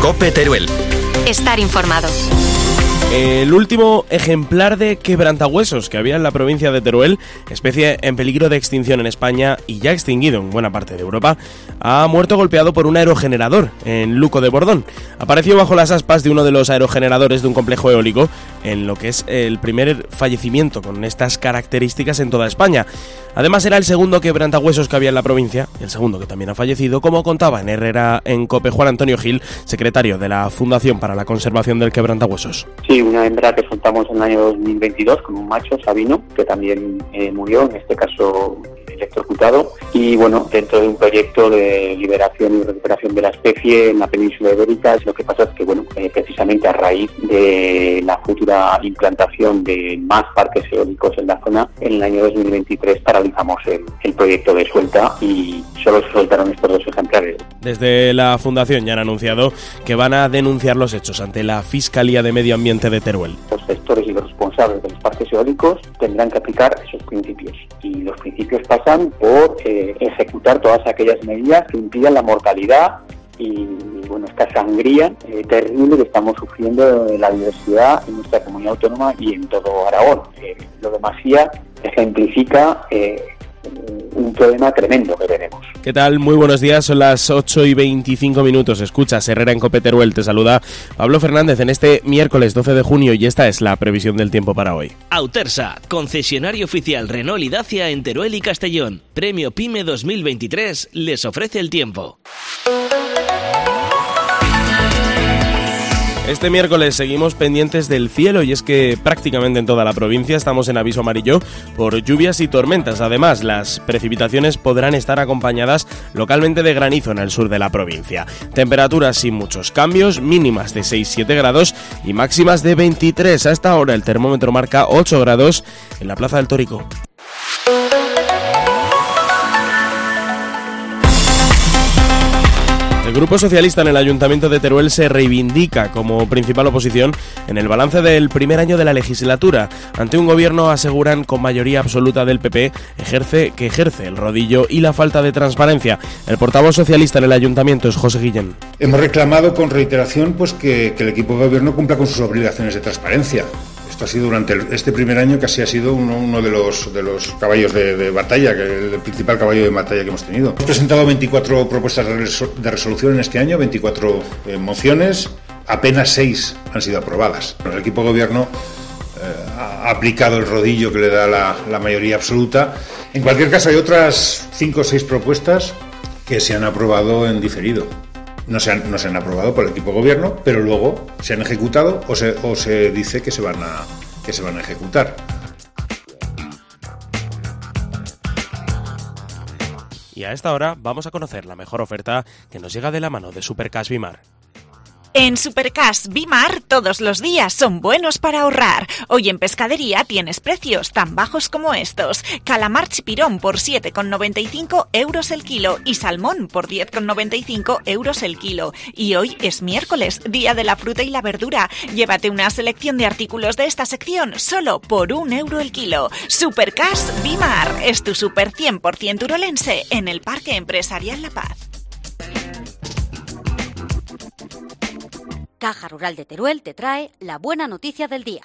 COPE Teruel. Estar informado. El último ejemplar de quebrantahuesos que había en la provincia de Teruel, especie en peligro de extinción en España y ya extinguido en buena parte de Europa, ha muerto golpeado por un aerogenerador en Luco de Bordón. Apareció bajo las aspas de uno de los aerogeneradores de un complejo eólico, en lo que es el primer fallecimiento con estas características en toda España. Además era el segundo quebrantahuesos que había en la provincia, el segundo que también ha fallecido, como contaba en Herrera en COPE Juan Antonio Gil, secretario de la Fundación para la Conservación del Quebrantahuesos. Sí, una hembra que soltamos en el año 2022 con un macho, Sabino, que también murió, en este caso electrocutado, y bueno, dentro de un proyecto de liberación y recuperación de la especie en la península ibérica. Lo que pasa es que bueno, precisamente a raíz de la futura implantación de más parques eólicos en la zona, en el año 2023 paralizamos el proyecto de suelta y solo se soltaron estos 2 ejemplares. Desde la Fundación ya han anunciado que van a denunciar los hechos ante la Fiscalía de Medio Ambiente de Teruel. Los gestores y los responsables de los parques eólicos tendrán que aplicar esos principios, y los principios pasan por ejecutar todas aquellas medidas que impidan la mortalidad y bueno, esta sangría terrible que estamos sufriendo en la diversidad en nuestra comunidad autónoma y en todo Aragón. Lo de Masía ejemplifica un problema tremendo que tenemos. ¿Qué tal? Muy buenos días, son las 8:25. Escuchas Herrera en COPE Teruel, te saluda Pablo Fernández en este miércoles 12 de junio y esta es la previsión del tiempo para hoy. Autersa, concesionario oficial Renault y Dacia en Teruel y Castellón. Premio PYME 2023 les ofrece el tiempo. Este miércoles seguimos pendientes del cielo y es que prácticamente en toda la provincia estamos en aviso amarillo por lluvias y tormentas. Además, las precipitaciones podrán estar acompañadas localmente de granizo en el sur de la provincia. Temperaturas sin muchos cambios, mínimas de 6-7 grados y máximas de 23. A esta hora el termómetro marca 8 grados en la Plaza del Tórico. El Grupo Socialista en el Ayuntamiento de Teruel se reivindica como principal oposición en el balance del primer año de la legislatura. Ante un gobierno, aseguran, con mayoría absoluta del PP, que ejerce el rodillo y la falta de transparencia. El portavoz socialista en el Ayuntamiento es José Guillén. Hemos reclamado con reiteración que el equipo de gobierno cumpla con sus obligaciones de transparencia. Esto ha sido durante este primer año, casi ha sido uno de los caballos de batalla, el principal caballo de batalla que hemos tenido. Hemos presentado 24 propuestas de resolución en este año, 24 mociones, apenas 6 han sido aprobadas. El equipo de gobierno ha aplicado el rodillo que le da la mayoría absoluta. En cualquier caso, hay otras 5 o 6 propuestas que se han aprobado en diferido. No se han aprobado por el equipo de gobierno, pero luego se han ejecutado o se dice que se van a ejecutar. Y a esta hora vamos a conocer la mejor oferta que nos llega de la mano de Supercash Bimar. En Supercash Bimar todos los días son buenos para ahorrar. Hoy en pescadería tienes precios tan bajos como estos. Calamar chipirón por 7,95 euros el kilo y salmón por 10,95 euros el kilo. Y hoy es miércoles, día de la fruta y la verdura. Llévate una selección de artículos de esta sección solo por 1 euro el kilo. Supercash Bimar es tu super 100% urolense en el Parque Empresarial La Paz. Caja Rural de Teruel te trae la buena noticia del día.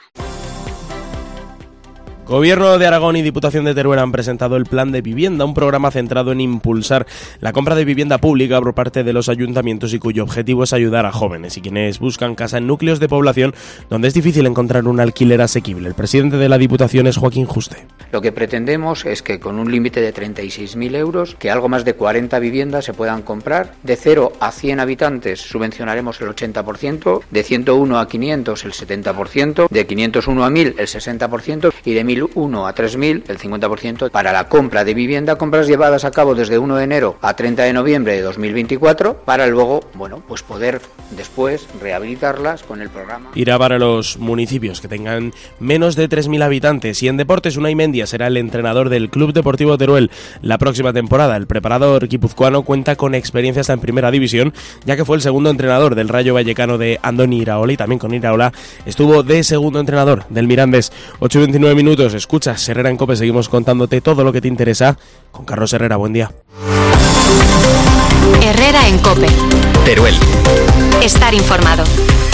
Gobierno de Aragón y Diputación de Teruel han presentado el Plan de Vivienda, un programa centrado en impulsar la compra de vivienda pública por parte de los ayuntamientos y cuyo objetivo es ayudar a jóvenes y quienes buscan casa en núcleos de población donde es difícil encontrar un alquiler asequible. El presidente de la Diputación es Joaquín Juste. Lo que pretendemos es que con un límite de 36.000 euros, que algo más de 40 viviendas se puedan comprar. De 0 a 100 habitantes subvencionaremos el 80%, de 101 a 500 el 70%, de 501 a 1000 el 60% y de 1001 a 3000 el 50% para la compra de vivienda, compras llevadas a cabo desde 1 de enero a 30 de noviembre de 2024 para luego, pues poder después rehabilitarlas con el programa. Irá para los municipios que tengan menos de 3000 habitantes. Y en deportes, Unai Mendia será el entrenador del Club Deportivo Teruel la próxima temporada. El preparador guipuzcoano cuenta con experiencia hasta en primera división, ya que fue el segundo entrenador del Rayo Vallecano de Andoni Iraola y también con Iraola estuvo de segundo entrenador del Mirandés. 8:29. Escuchas Herrera en COPE, seguimos contándote todo lo que te interesa con Carlos Herrera. Buen día. Herrera en COPE. Teruel. Estar informado.